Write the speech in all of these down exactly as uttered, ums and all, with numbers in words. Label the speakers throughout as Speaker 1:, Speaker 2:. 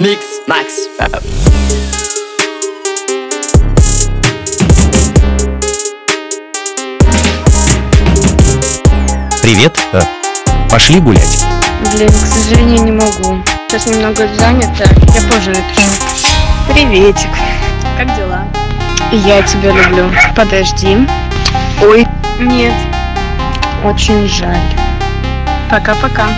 Speaker 1: Mix Max.
Speaker 2: Привет. А, пошли гулять.
Speaker 3: Блин, к сожалению, не могу. Сейчас немного занята, я позже напишу. Приветик. Как дела? Я тебя люблю. Подожди. Ой, нет. Очень жаль. Пока-пока.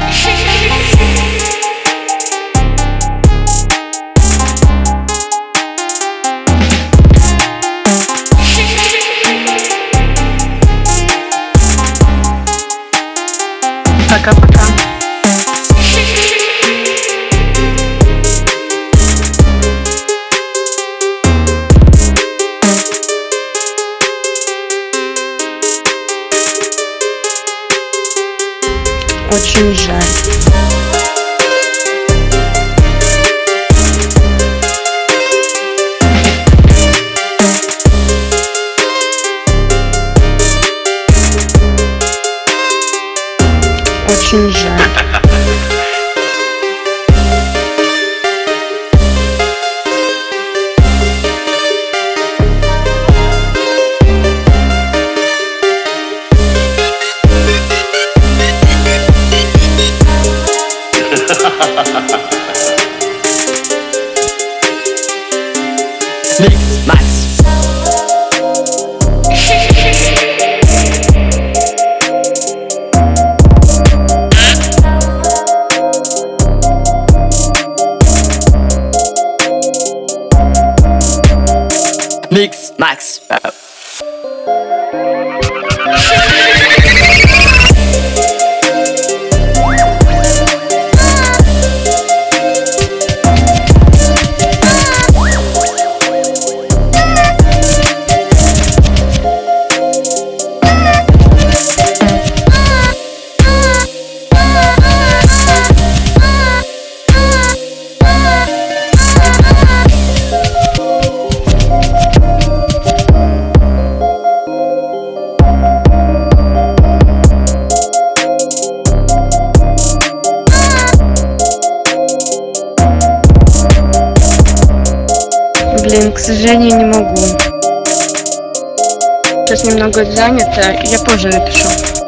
Speaker 3: Пока-пока. Очень жаль. Очень жаль.
Speaker 1: Mix Max. Mix Max.
Speaker 3: Блин, к сожалению, не могу. Сейчас немного занята, я позже напишу.